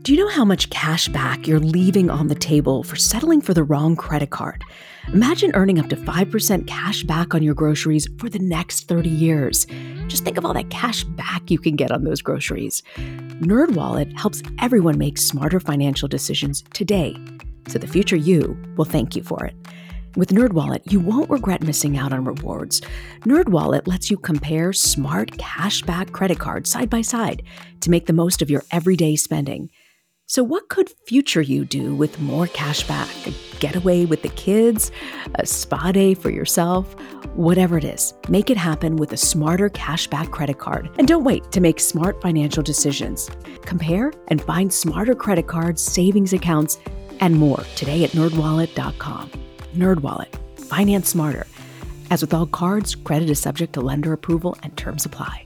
Do you know how much cash back you're leaving on the table for settling for the wrong credit card? Imagine earning up to 5% cash back on your groceries for the next 30 years. Just think of all that cash back you can get on those groceries. NerdWallet helps everyone make smarter financial decisions today, so the future you will thank you for it. With NerdWallet, you won't regret missing out on rewards. NerdWallet lets you compare smart cashback credit cards side by side to make the most of your everyday spending. So what could future you do with more cash back? A getaway with the kids? A spa day for yourself? Whatever it is, make it happen with a smarter cashback credit card. And don't wait to make smart financial decisions. Compare and find smarter credit cards, savings accounts, and more today at nerdwallet.com. NerdWallet. Finance smarter. As with all cards, credit is subject to lender approval and terms apply.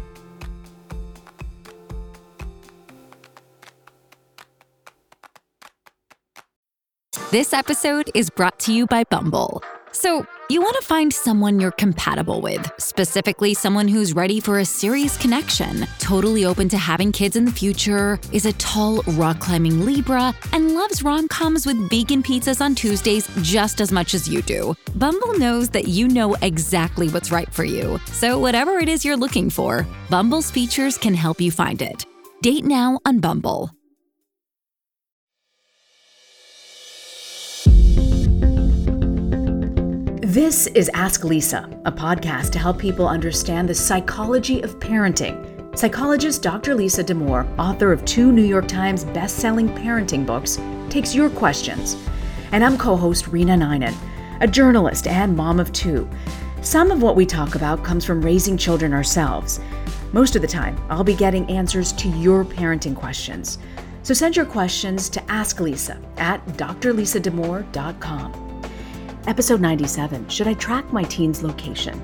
This episode is brought to you by Bumble. So, you want to find someone you're compatible with, specifically someone who's ready for a serious connection, totally open to having kids in the future, is a tall, rock-climbing Libra, and loves rom-coms with vegan pizzas on Tuesdays just as much as you do. Bumble knows that you know exactly what's right for you. So whatever it is you're looking for, Bumble's features can help you find it. Date now on Bumble. This is Ask Lisa, a podcast to help people understand the psychology of parenting. Psychologist Dr. Lisa Damour, author of 2 New York Times best-selling parenting books, takes your questions. And I'm co-host Rena Ninan, a journalist and mom of 2. Some of what we talk about comes from raising children ourselves. Most of the time, I'll be getting answers to your parenting questions. So send your questions to Ask Lisa at drlisadamour.com. Episode 97, Should I Track My Teen's Location?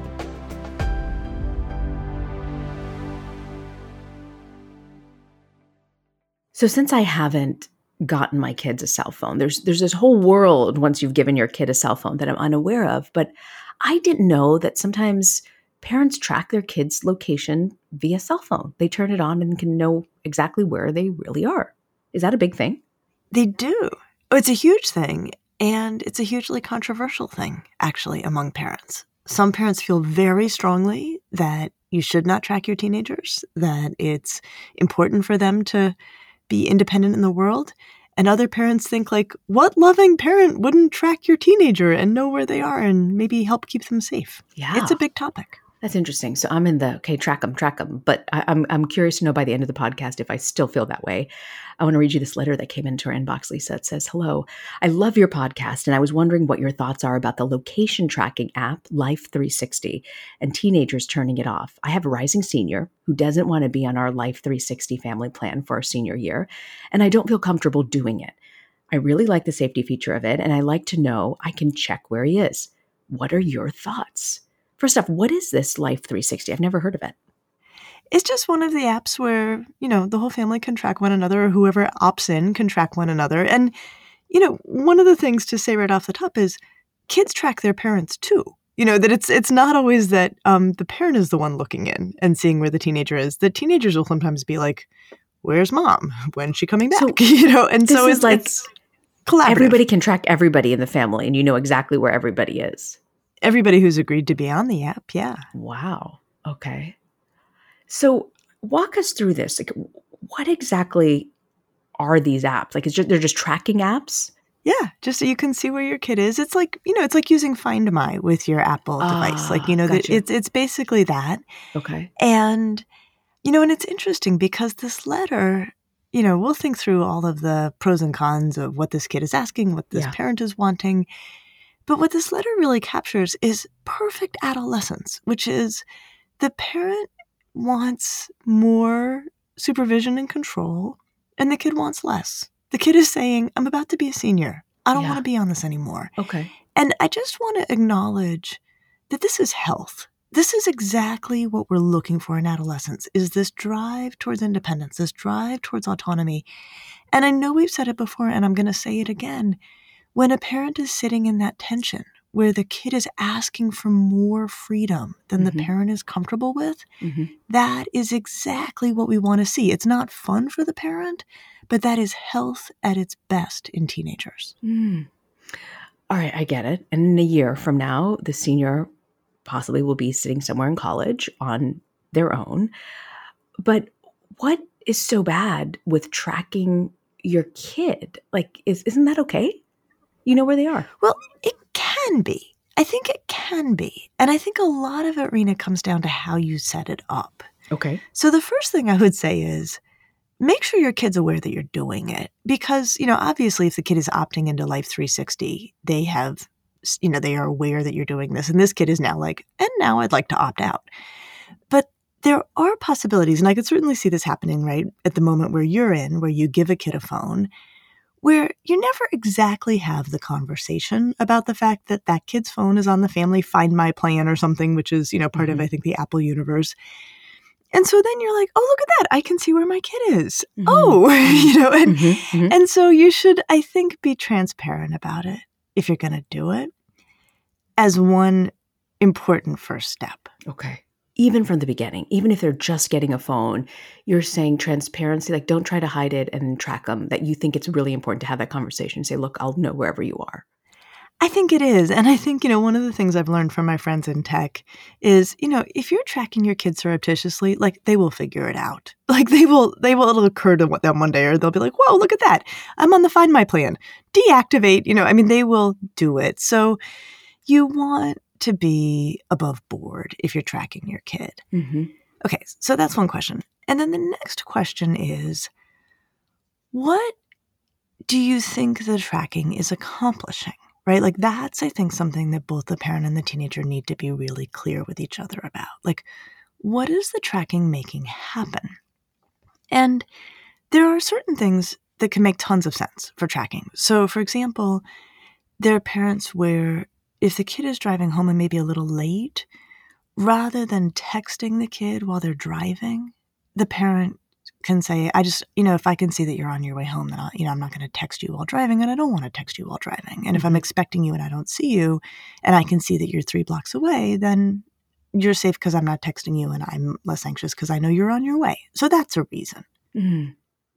So since I haven't gotten my kids a cell phone, there's this whole world once you've given your kid a cell phone that I'm unaware of, but I didn't know that sometimes parents track their kids' location via cell phone. They turn it on and can know exactly where they really are. Is that a big thing? They do. Oh, it's a huge thing. And it's a hugely controversial thing, actually, among parents. Some parents feel very strongly that you should not track your teenagers, that it's important for them to be independent in the world. And other parents think, like, what loving parent wouldn't track your teenager and know where they are and maybe help keep them safe? Yeah. It's a big topic. That's interesting. So I'm in the, okay, track them. But I'm curious to know by the end of the podcast if I still feel that way. I want to read you this letter that came into our inbox, Lisa. It says, hello, I love your podcast, and I was wondering what your thoughts are about the location tracking app, Life 360, and teenagers turning it off. I have a rising senior who doesn't want to be on our Life 360 family plan for our senior year, and I don't feel comfortable doing it. I really like the safety feature of it, and I like to know I can check where he is. What are your thoughts? First off, what is this Life 360? I've never heard of it. It's just one of the apps where, the whole family can track one another, or whoever opts in can track one another. And, one of the things to say right off the top is kids track their parents too. That it's not always that the parent is the one looking in and seeing where the teenager is. The teenagers will sometimes be like, where's mom? When's she coming back? And so it's like collaborative. Everybody can track everybody in the family, and you know exactly where everybody is. Everybody who's agreed to be on the app, yeah. Wow. Okay. So walk us through this. Like, what exactly are these apps? Like, they're just tracking apps? Yeah, just so you can see where your kid is. It's like, it's like using Find My with your Apple device. Like, gotcha. it's basically that. Okay. And, and it's interesting because this letter, we'll think through all of the pros and cons of what this kid is asking, what this parent is wanting. But what this letter really captures is perfect adolescence, which is the parent wants more supervision and control, and the kid wants less. The kid is saying, I'm about to be a senior. I don't want to be on this anymore. Okay. And I just want to acknowledge that this is health. This is exactly what we're looking for in adolescence, is this drive towards independence, this drive towards autonomy. And I know we've said it before, and I'm going to say it again. When a parent is sitting in that tension where the kid is asking for more freedom than the parent is comfortable with, that is exactly what we want to see. It's not fun for the parent, but that is health at its best in teenagers. All right, I get it. And in a year from now, the senior possibly will be sitting somewhere in college on their own. But what is so bad with tracking your kid? Like, isn't that okay? You know where they are. Well, it can be. I think it can be. And I think a lot of it, Rena, comes down to how you set it up. Okay. So the first thing I would say is make sure your kid's aware that you're doing it. Because, obviously if the kid is opting into Life 360, they have, they are aware that you're doing this. And this kid is now like, and now I'd like to opt out. But there are possibilities, and I could certainly see this happening right at the moment where you're in, where you give a kid a phone, where you never exactly have the conversation about the fact that that kid's phone is on the family Find My plan or something, which is, part of, I think, the Apple universe. And so then you're like, oh, look at that. I can see where my kid is. Mm-hmm. Oh, and so you should, I think, be transparent about it if you're going to do it as one important first step. Okay. Even from the beginning, even if they're just getting a phone, you're saying transparency, like don't try to hide it and track them, that you think it's really important to have that conversation. Say, look, I'll know wherever you are. I think it is. And I think, one of the things I've learned from my friends in tech is, if you're tracking your kids surreptitiously, like they will figure it out. Like it'll occur to them one day, or they'll be like, whoa, look at that. I'm on the Find My plan. Deactivate, they will do it. So you want to be above board if you're tracking your kid. Mm-hmm. Okay, so that's one question. And then the next question is, what do you think the tracking is accomplishing? Right? Like that's, I think, something that both the parent and the teenager need to be really clear with each other about. Like, what is the tracking making happen? And there are certain things that can make tons of sense for tracking. So, for example, there are parents where if the kid is driving home and maybe a little late, rather than texting the kid while they're driving, the parent can say, if I can see that you're on your way home, then I'm not going to text you while driving, and I don't want to text you while driving. And if I'm expecting you and I don't see you, and I can see that you're 3 blocks away, then you're safe because I'm not texting you, and I'm less anxious because I know you're on your way. So that's a reason. Mm.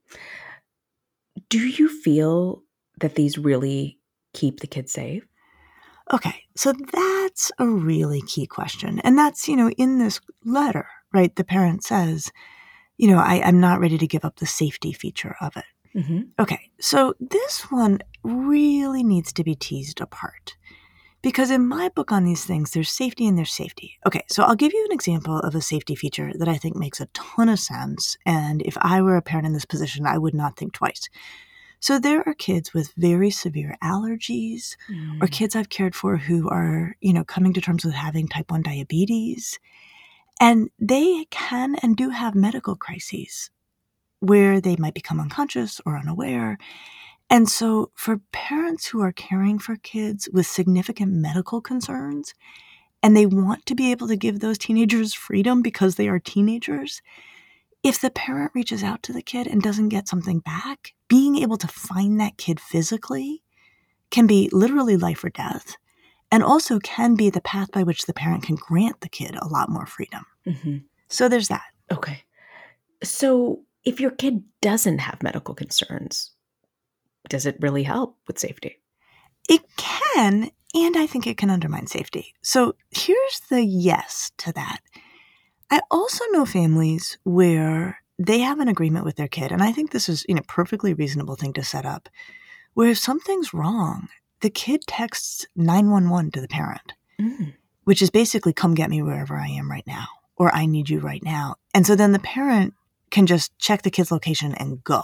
Do you feel that these really keep the kids safe? Okay, so that's a really key question. And that's, in this letter, right, the parent says, I'm not ready to give up the safety feature of it. Mm-hmm. Okay, so this one really needs to be teased apart. Because in my book on these things, there's safety and there's safety. Okay, so I'll give you an example of a safety feature that I think makes a ton of sense. And if I were a parent in this position, I would not think twice. So there are kids with very severe allergies or kids I've cared for who are, coming to terms with having type 1 diabetes. And they can and do have medical crises where they might become unconscious or unaware. And so for parents who are caring for kids with significant medical concerns, and they want to be able to give those teenagers freedom because they are teenagers, if the parent reaches out to the kid and doesn't get something back, being able to find that kid physically can be literally life or death. And also can be the path by which the parent can grant the kid a lot more freedom. Mm-hmm. So there's that. Okay. So if your kid doesn't have medical concerns, does it really help with safety? It can, and I think it can undermine safety. So here's the yes to that. I also know families where they have an agreement with their kid, and I think this is a perfectly reasonable thing to set up, where if something's wrong, the kid texts 911 to the parent, which is basically, come get me wherever I am right now, or I need you right now. And so then the parent can just check the kid's location and go.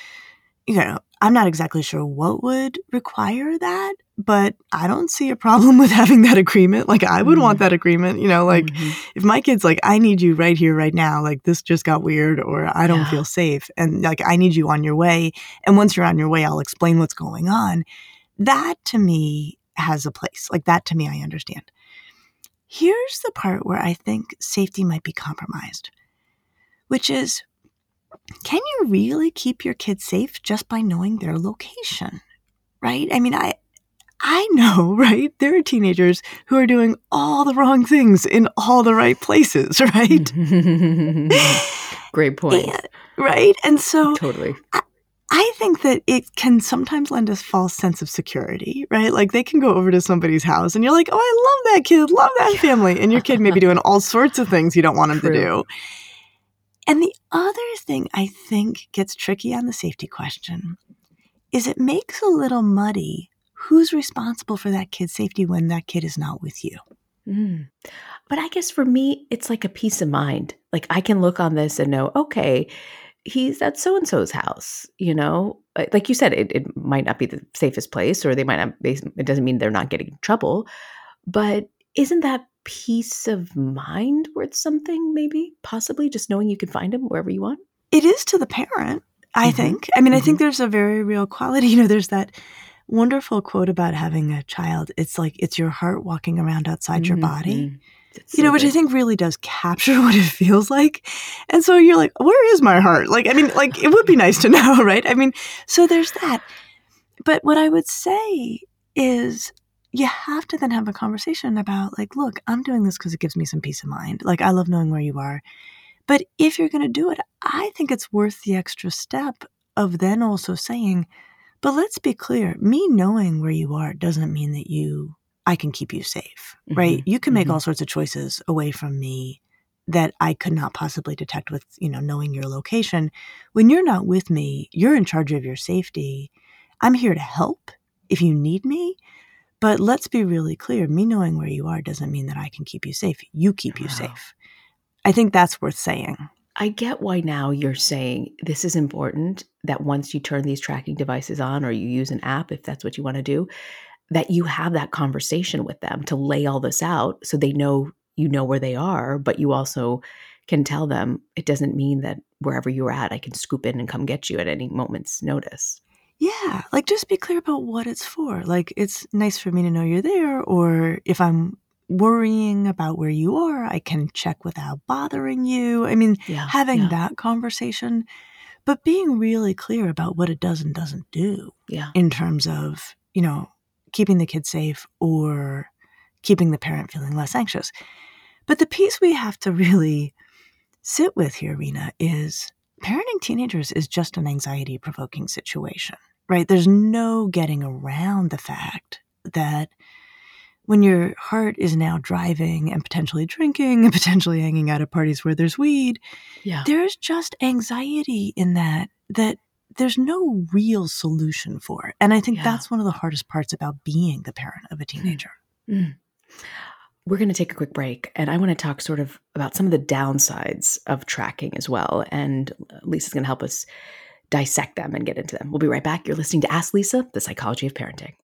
I'm not exactly sure what would require that, but I don't see a problem with having that agreement. Like, I would want that agreement, if my kid's like, I need you right here, right now, like this just got weird, or I don't feel safe, and like, I need you on your way. And once you're on your way, I'll explain what's going on. That to me has a place. Like, that to me, I understand. Here's the part where I think safety might be compromised, which is, can you really keep your kids safe just by knowing their location, right? I mean, I know, right? There are teenagers who are doing all the wrong things in all the right places, right? Great point. Right? And so totally. I think that it can sometimes lend a false sense of security, right? Like they can go over to somebody's house and you're like, oh, I love that kid, love that family. And your kid may be doing all sorts of things you don't want him to do. And the other thing I think gets tricky on the safety question is it makes a little muddy who's responsible for that kid's safety when that kid is not with you. But I guess for me, it's like a peace of mind. Like I can look on this and know, okay, he's at so-and-so's house, like you said, it might not be the safest place or they might not, it doesn't mean they're not getting in trouble, but isn't that peace of mind worth something, maybe, possibly just knowing you can find him wherever you want? It is to the parent, I think. I mean, I think there's a very real quality, there's that wonderful quote about having a child. It's like, it's your heart walking around outside your body. So which I think really does capture what it feels like. And so you're like, where is my heart? Like, I mean, like, it would be nice to know, right? I mean, so there's that. But what I would say is you have to then have a conversation about like, look, I'm doing this because it gives me some peace of mind. Like, I love knowing where you are. But if you're going to do it, I think it's worth the extra step of then also saying, but let's be clear, me knowing where you are doesn't mean that I can keep you safe, right? You can make all sorts of choices away from me that I could not possibly detect with, knowing your location. When you're not with me, you're in charge of your safety. I'm here to help if you need me. But let's be really clear. Me knowing where you are doesn't mean that I can keep you safe. You keep you safe. I think that's worth saying. I get why now you're saying this is important, that once you turn these tracking devices on or you use an app, if that's what you want to do, that you have that conversation with them to lay all this out so they know you know where they are, but you also can tell them it doesn't mean that wherever you're at, I can scoop in and come get you at any moment's notice. Yeah, like just be clear about what it's for. Like it's nice for me to know you're there, or if I'm worrying about where you are, I can check without bothering you. I mean, having that conversation, but being really clear about what it does and doesn't do in terms of, keeping the kid safe or keeping the parent feeling less anxious. But the piece we have to really sit with here, Rena, is parenting teenagers is just an anxiety-provoking situation, right? There's no getting around the fact that when your heart is now driving and potentially drinking and potentially hanging out at parties where there's weed, there's just anxiety in that there's no real solution for it. And I think that's one of the hardest parts about being the parent of a teenager. We're going to take a quick break, and I want to talk sort of about some of the downsides of tracking as well. And Lisa's going to help us dissect them and get into them. We'll be right back. You're listening to Ask Lisa, the Psychology of Parenting.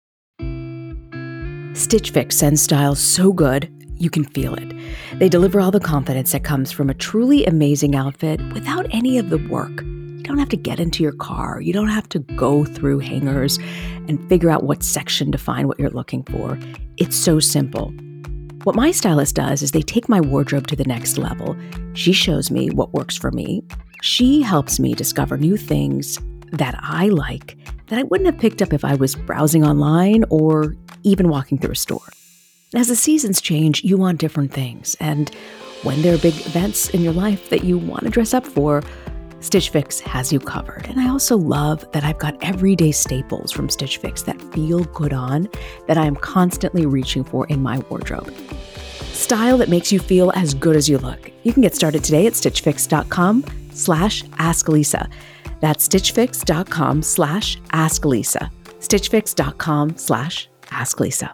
Stitch Fix sends style so good, you can feel it. They deliver all the confidence that comes from a truly amazing outfit without any of the work. You don't have to get into your car. You don't have to go through hangers and figure out what section to find what you're looking for. It's so simple. What my stylist does is they take my wardrobe to the next level. She shows me what works for me. She helps me discover new things that I like that I wouldn't have picked up if I was browsing online or even walking through a store. As the seasons change, you want different things. And when there are big events in your life that you want to dress up for, Stitch Fix has you covered. And I also love that I've got everyday staples from Stitch Fix that feel good on, that I am constantly reaching for in my wardrobe. Style that makes you feel as good as you look. You can get started today at stitchfix.com/asklisa. That's stitchfix.com/asklisa. stitchfix.com/asklisa.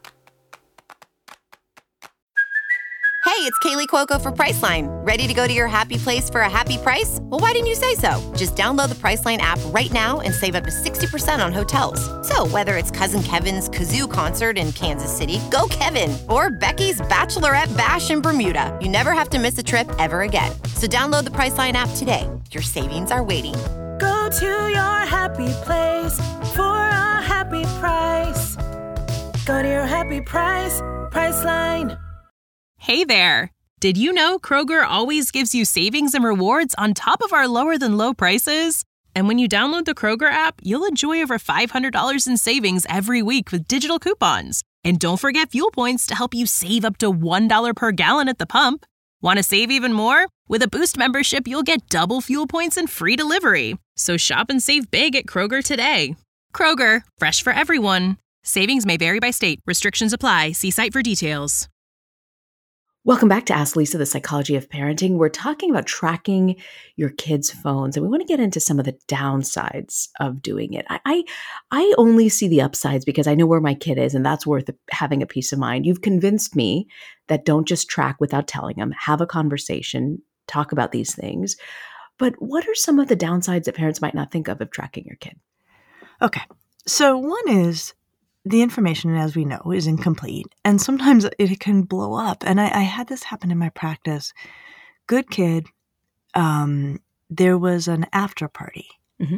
Hey, it's Kaylee Cuoco for Priceline. Ready to go to your happy place for a happy price? Well, why didn't you say so? Just download the Priceline app right now and save up to 60% on hotels. So whether it's Cousin Kevin's Kazoo Concert in Kansas City, go Kevin, or Becky's Bachelorette Bash in Bermuda, you never have to miss a trip ever again. So download the Priceline app today. Your savings are waiting. Go to your happy place for a happy price. Go to your happy price, Priceline. Hey there! Did you know Kroger always gives you savings and rewards on top of our lower-than-low prices? And when you download the Kroger app, you'll enjoy over $500 in savings every week with digital coupons. And don't forget fuel points to help you save up to $1 per gallon at the pump. Want to save even more? With a Boost membership, you'll get double fuel points and free delivery. So shop and save big at Kroger today. Kroger, fresh for everyone. Savings may vary by state. Restrictions apply. See site for details. Welcome back to Ask Lisa, the Psychology of Parenting. We're talking about tracking your kids' phones, and we want to get into some of the downsides of doing it. I only see the upsides because I know where my kid is, and that's worth having a peace of mind. You've convinced me that don't just track without telling them, have a conversation, talk about these things. But what are some of the downsides that parents might not think of tracking your kid? Okay, so one is the information, as we know, is incomplete, and sometimes it can blow up. And I had this happen in my practice. Good kid, there was an after party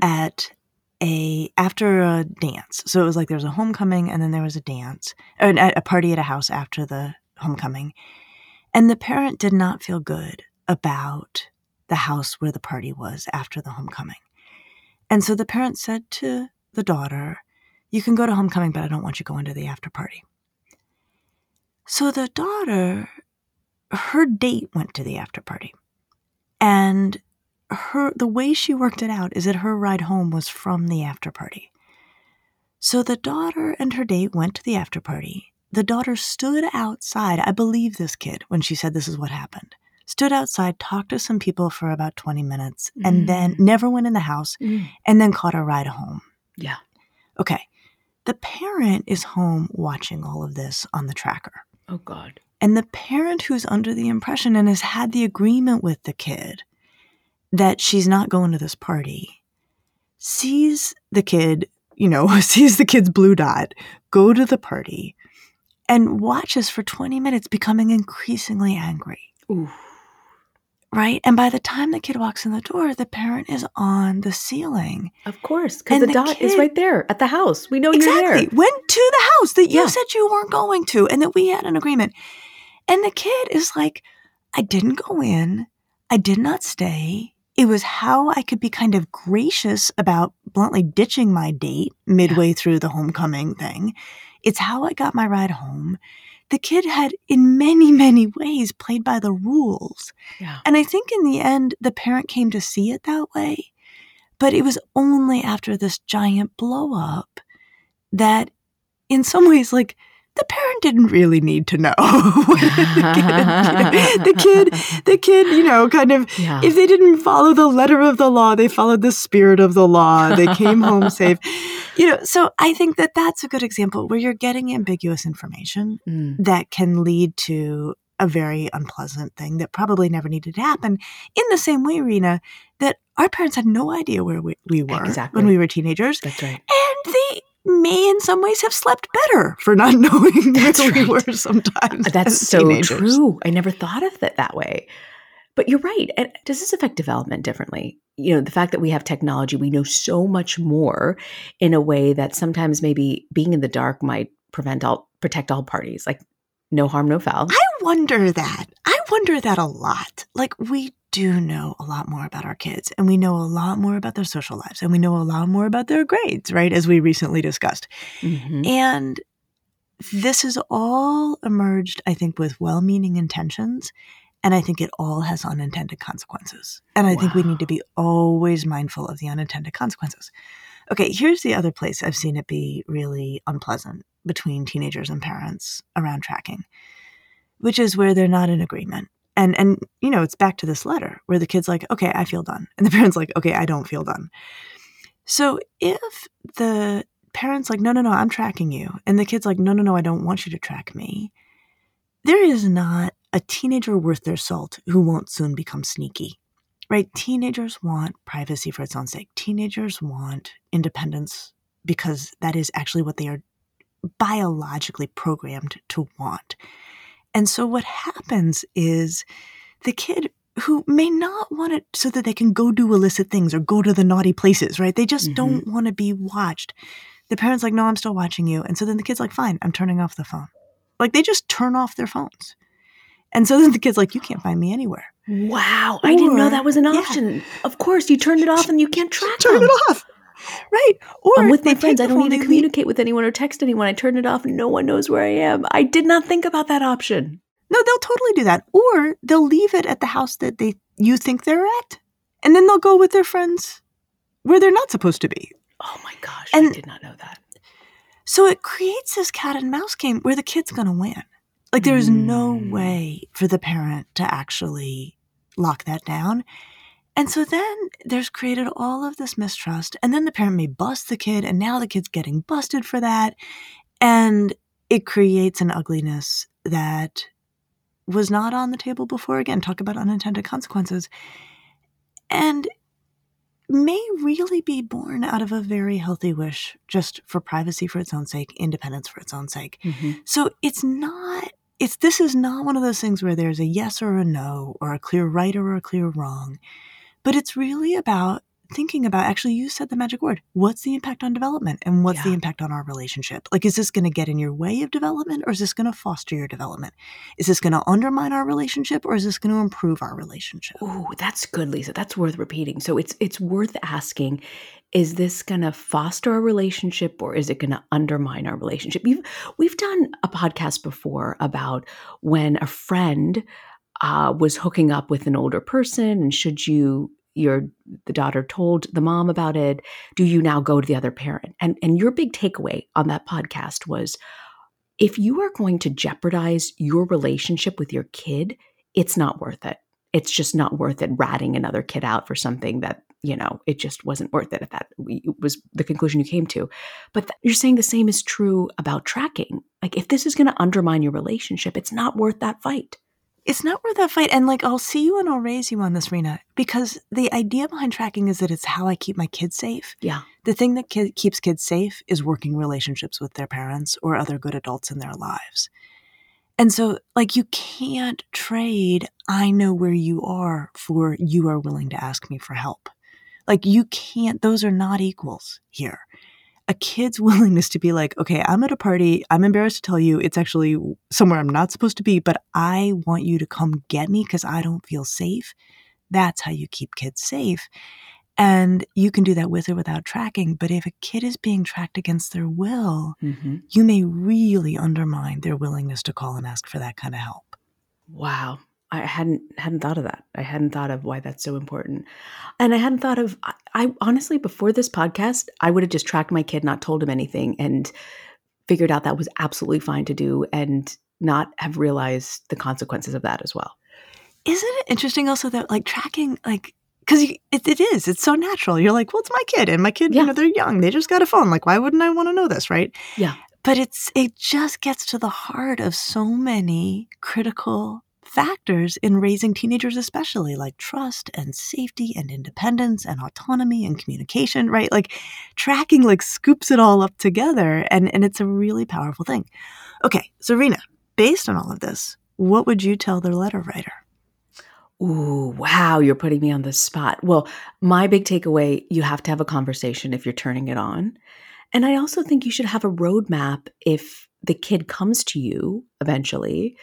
after a dance. So it was like there was a homecoming, and then there was a dance, or a party at a house after the homecoming. And the parent did not feel good about the house where the party was after the homecoming. And so the parent said to the daughter, "You can go to homecoming, but I don't want you going to the after party." So the daughter, her date went to the after party. And the way she worked it out is that her ride home was from the after party. So the daughter and her date went to the after party. The daughter stood outside. I believe this kid when she said this is what happened. Stood outside, talked to some people for about 20 minutes, and then never went in the house, and then caught a ride home. Yeah. Okay. The parent is home watching all of this on the tracker. Oh, God. And the parent who's under the impression and has had the agreement with the kid that she's not going to this party sees the kid, sees the kid's blue dot, go to the party, and watches for 20 minutes becoming increasingly angry. Ooh. Right? And by the time the kid walks in the door, the parent is on the ceiling. Of course, because the dot is right there at the house. We know you're there. Exactly. Went to the house that you said you weren't going to and that we had an agreement. And the kid is like, I didn't go in. I did not stay. It was how I could be kind of gracious about bluntly ditching my date midway through the homecoming thing. It's how I got my ride home. The kid had, in many, many ways, played by the rules. Yeah. And I think in the end, the parent came to see it that way. But it was only after this giant blow up that, in some ways, like, the parent didn't really need to know. the kid, kind of, if they didn't follow the letter of the law, they followed the spirit of the law. They came home safe. So I think that that's a good example where you're getting ambiguous information that can lead to a very unpleasant thing that probably never needed to happen. In the same way, Rena, that our parents had no idea where we were when we were teenagers. That's right. And they may in some ways have slept better for not knowing where we were sometimes. That's so true. I never thought of it that way. But you're right. And does this affect development differently? The fact that we have technology, we know so much more in a way that sometimes maybe being in the dark might protect all parties. Like, no harm, no foul. I wonder that a lot. Like, we do know a lot more about our kids, and we know a lot more about their social lives, and we know a lot more about their grades, right, as we recently discussed. Mm-hmm. And this has all emerged, I think, with well-meaning intentions, and I think it all has unintended consequences. And I think we need to be always mindful of the unintended consequences. Okay, here's the other place I've seen it be really unpleasant between teenagers and parents around tracking, which is where they're not in agreement. And it's back to this letter where the kid's like, okay, I feel done. And the parent's like, okay, I don't feel done. So if the parent's like, no, I'm tracking you. And the kid's like, no, I don't want you to track me. There is not a teenager worth their salt who won't soon become sneaky, right? Teenagers want privacy for its own sake. Teenagers want independence because that is actually what they are biologically programmed to want. And so what happens is the kid who may not want it so that they can go do illicit things or go to the naughty places, right? They just don't want to be watched. The parent's like, no, I'm still watching you. And so then the kid's like, fine, I'm turning off the phone. Like, they just turn off their phones. And so then the kid's like, you can't find me anywhere. Wow. I didn't know that was an option. Yeah. Of course, you turned it off and you can't track Turn it off. Right. Or I'm with my friends. I don't need to communicate with anyone or text anyone. I turn it off and no one knows where I am. I did not think about that option. No, they'll totally do that. Or they'll leave it at the house that they you think they're at. And then they'll go with their friends where they're not supposed to be. Oh my gosh, and I did not know that. So it creates this cat and mouse game where the kid's going to win. Like there's no way for the parent to actually lock that down. And so then there's created all of this mistrust, and then the parent may bust the kid, and now the kid's getting busted for that. And it creates an ugliness that was not on the table before. Again, talk about unintended consequences. And may really be born out of a very healthy wish just for privacy for its own sake, independence for its own sake. So this is not one of those things where there's a yes or a no, or a clear right or a clear wrong. But it's really about thinking about, actually, you said the magic word. What's the impact on development, and what's the impact on our relationship? Like, is this going to get in your way of development, or is this going to foster your development? Is this going to undermine our relationship, or is this going to improve our relationship? Oh, that's good, Lisa. That's worth repeating. So it's worth asking, is this going to foster our relationship, or is it going to undermine our relationship? We've done a podcast before about when a friend was hooking up with an older person, and the daughter told the mom about it, do you now go to the other parent? And your big takeaway on that podcast was, if you are going to jeopardize your relationship with your kid, it's not worth it. It's just not worth it ratting another kid out for something that, it just wasn't worth it. It was the conclusion you came to. But you're saying the same is true about tracking. Like, if this is going to undermine your relationship, it's not worth that fight. It's not worth that fight. And I'll see you and I'll raise you on this, Rena, because the idea behind tracking is that it's how I keep my kids safe. Yeah. The thing that keeps kids safe is working relationships with their parents or other good adults in their lives. And so, you can't trade, I know where you are, for you are willing to ask me for help. You can't, those are not equals here. A kid's willingness to be like, okay, I'm at a party, I'm embarrassed to tell you it's actually somewhere I'm not supposed to be, but I want you to come get me because I don't feel safe. That's how you keep kids safe. And you can do that with or without tracking. But if a kid is being tracked against their will, you may really undermine their willingness to call and ask for that kind of help. Wow. I hadn't thought of that. I hadn't thought of why that's so important. And I hadn't thought of, I honestly, before this podcast, I would have just tracked my kid, not told him anything, and figured out that was absolutely fine to do, and not have realized the consequences of that as well. Isn't it interesting also that tracking, because it is, it's so natural. You're like, well, it's my kid, and my kid, they're young. They just got a phone. Why wouldn't I want to know this, right? Yeah. But it just gets to the heart of so many critical factors in raising teenagers, especially trust and safety and independence and autonomy and communication, right? Tracking scoops it all up together, and it's a really powerful thing. Okay, so Rena, based on all of this, what would you tell the letter writer? Ooh, wow, you're putting me on the spot. Well, my big takeaway, you have to have a conversation if you're turning it on. And I also think you should have a roadmap if the kid comes to you eventually.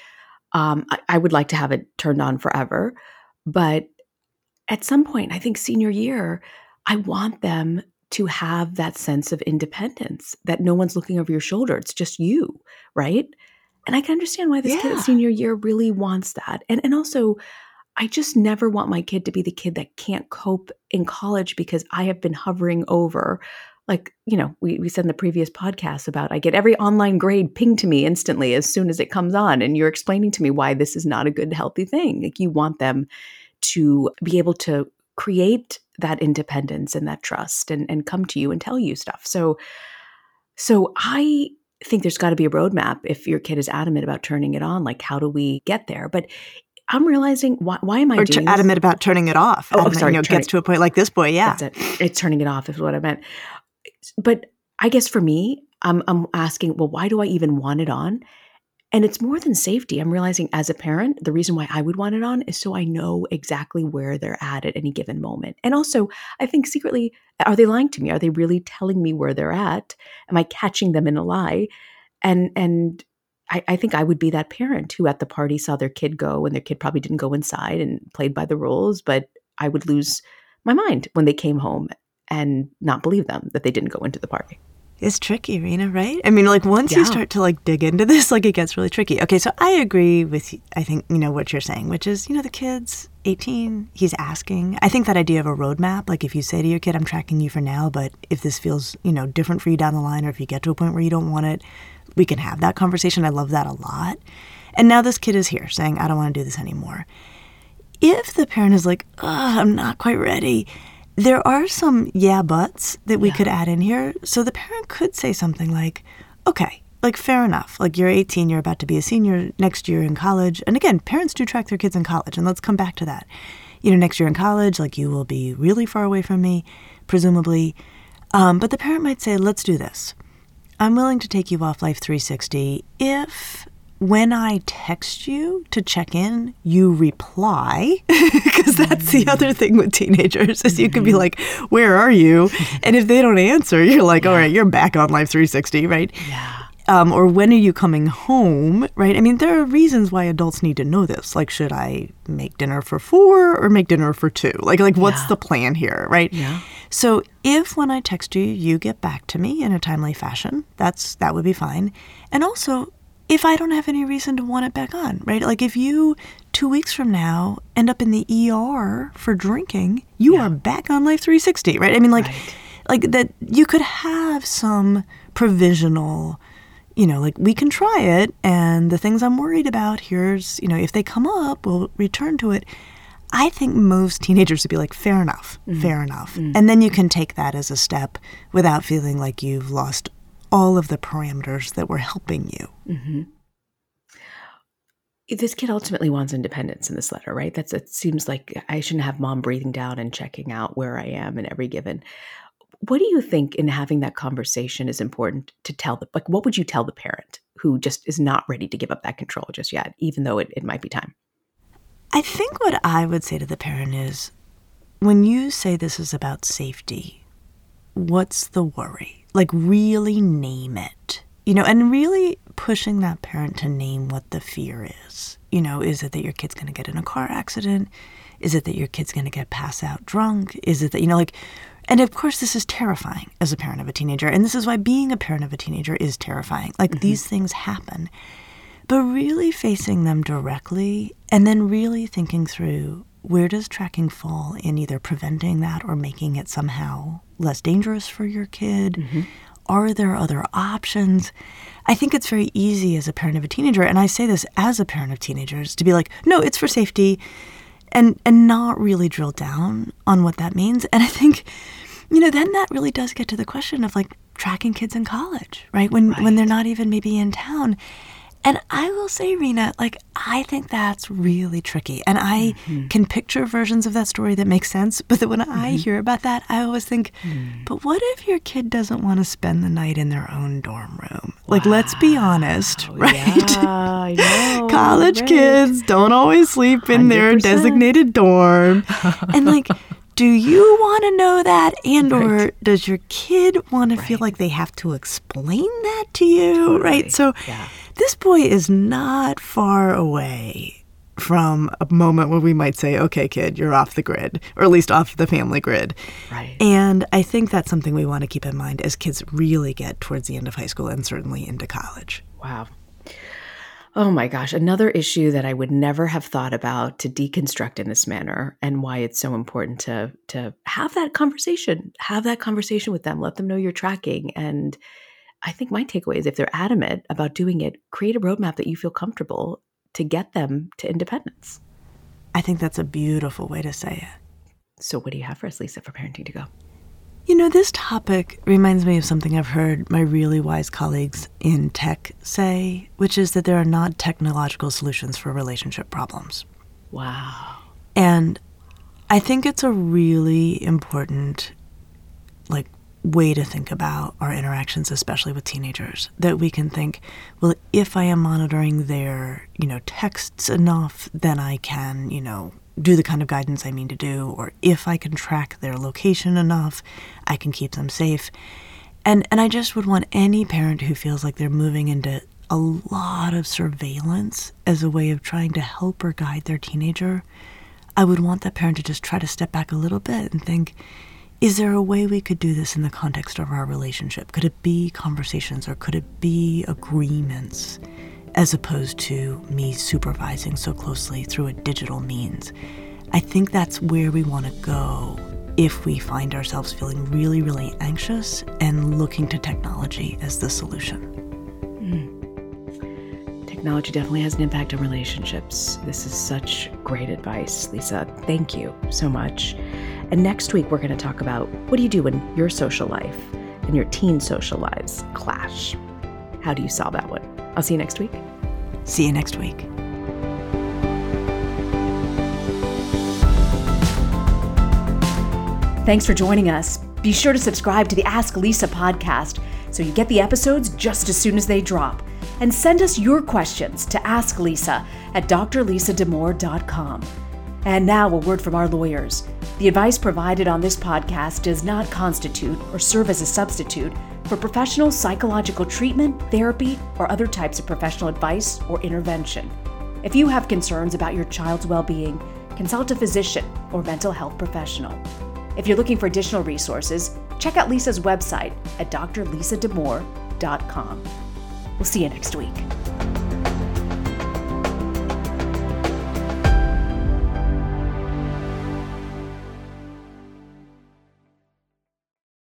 I would like to have it turned on forever. But at some point, I think senior year, I want them to have that sense of independence, that no one's looking over your shoulder. It's just you, right? And I can understand why this kid at senior year really wants that. And also, I just never want my kid to be the kid that can't cope in college because I have been hovering over. We said in the previous podcast about, I get every online grade pinged to me instantly as soon as it comes on. And you're explaining to me why this is not a good, healthy thing. You want them to be able to create that independence and that trust and come to you and tell you stuff. So I think there's got to be a roadmap if your kid is adamant about turning it on. How do we get there? But I'm realizing, why am I doing this? Adamant about turning it off. Oh, sorry. Gets to a point like this boy, yeah. That's it. It's turning it off is what I meant. But I guess for me, I'm asking, well, why do I even want it on? And it's more than safety. I'm realizing as a parent, the reason why I would want it on is so I know exactly where they're at any given moment. And also, I think secretly, are they lying to me? Are they really telling me where they're at? Am I catching them in a lie? And I think I would be that parent who at the party saw their kid go and their kid probably didn't go inside and played by the rules, but I would lose my mind when they came home and not believe them that they didn't go into the party. It's tricky, Rena, right? I mean, once you start to dig into this, it gets really tricky. Okay, so I agree with, I think, what you're saying, which is, the kids, 18. He's asking. I think that idea of a roadmap, like if you say to your kid, I'm tracking you for now, but if this feels, different for you down the line, or if you get to a point where you don't want it, we can have that conversation. I love that a lot. And now this kid is here saying, I don't want to do this anymore. If the parent is like, I'm not quite ready, there are some buts that we could add in here. So the parent could say something like, okay, like fair enough. Like you're 18, you're about to be a senior next year in college. And again, parents do track their kids in college. And let's come back to that. Next year in college, like you will be really far away from me, presumably. But the parent might say, let's do this. I'm willing to take you off Life 360 if when I text you to check in, you reply, because that's the other thing with teenagers is you can be like, where are you? And if they don't answer, you're like, all right, you're back on Life 360, right? Yeah. Or when are you coming home, right? I mean, there are reasons why adults need to know this. Like, should I make dinner for 4 or make dinner for 2? Like what's the plan here, right? Yeah. So if when I text you, you get back to me in a timely fashion, that would be fine. And also, if I don't have any reason to want it back on, right? Like if you 2 weeks from now end up in the ER for drinking, you are back on Life 360, right? I mean, like that you could have some provisional, like we can try it, and the things I'm worried about, here's, if they come up, we'll return to it. I think most teenagers would be like, fair enough, fair enough. And then you can take that as a step without feeling like you've lost all of the parameters that were helping you. Mm-hmm. This kid ultimately wants independence in this letter, right? It seems like I shouldn't have mom breathing down and checking out where I am in every given. What do you think in having that conversation is important to tell what would you tell the parent who just is not ready to give up that control just yet, even though it might be time? I think what I would say to the parent is, when you say this is about safety, what's the worry? Like really name it, and really pushing that parent to name what the fear is. Is it that your kid's going to get in a car accident? Is it that your kid's going to get pass out drunk? Is it that, and of course this is terrifying as a parent of a teenager. And this is why being a parent of a teenager is terrifying. Like these things happen, but really facing them directly and then really thinking through, where does tracking fall in either preventing that or making it somehow less dangerous for your kid? Mm-hmm. Are there other options? I think it's very easy as a parent of a teenager, and I say this as a parent of teenagers, to be like, no, it's for safety, and not really drill down on what that means. And I think, then that really does get to the question of like tracking kids in college, right? When they're not even maybe in town. And I will say, Rena, like, I think that's really tricky. And I can picture versions of that story that make sense. But then when I hear about that, I always think, but what if your kid doesn't want to spend the night in their own dorm room? Wow. Like, let's be honest, right? Yeah, I know. College kids don't always sleep in 100%. Their designated dorm. And like, do you want to know that? And or does your kid want to feel like they have to explain that to you? Totally. Right? So this boy is not far away from a moment where we might say, okay, kid, you're off the grid, or at least off the family grid. Right. And I think that's something we want to keep in mind as kids really get towards the end of high school and certainly into college. Wow. Oh my gosh, another issue that I would never have thought about to deconstruct in this manner, and why it's so important to have that conversation with them, let them know you're tracking. And I think my takeaway is, if they're adamant about doing it, create a roadmap that you feel comfortable to get them to independence. I think that's a beautiful way to say it. So what do you have for us, Lisa, for parenting to go? This topic reminds me of something I've heard my really wise colleagues in tech say, which is that there are not technological solutions for relationship problems. Wow. And I think it's a really important, way to think about our interactions, especially with teenagers, that we can think, well, if I am monitoring their, texts enough, then I can, do the kind of guidance I mean to do, or if I can track their location enough, I can keep them safe. And I just would want any parent who feels like they're moving into a lot of surveillance as a way of trying to help or guide their teenager, I would want that parent to just try to step back a little bit and think, is there a way we could do this in the context of our relationship? Could it be conversations, or could it be agreements, as opposed to me supervising so closely through a digital means? I think that's where we want to go if we find ourselves feeling really, really anxious and looking to technology as the solution. Technology definitely has an impact on relationships. This is such great advice, Lisa. Thank you so much. And next week, we're going to talk about what do you do when your social life and your teen social lives clash? How do you solve that one? I'll see you next week. See you next week. Thanks for joining us. Be sure to subscribe to the Ask Lisa podcast so you get the episodes just as soon as they drop. And send us your questions to asklisa@drlisadamour.com. And now a word from our lawyers. The advice provided on this podcast does not constitute or serve as a substitute for professional psychological treatment, therapy, or other types of professional advice or intervention. If you have concerns about your child's well-being, consult a physician or mental health professional. If you're looking for additional resources, check out Lisa's website at drlisadamour.com. We'll see you next week.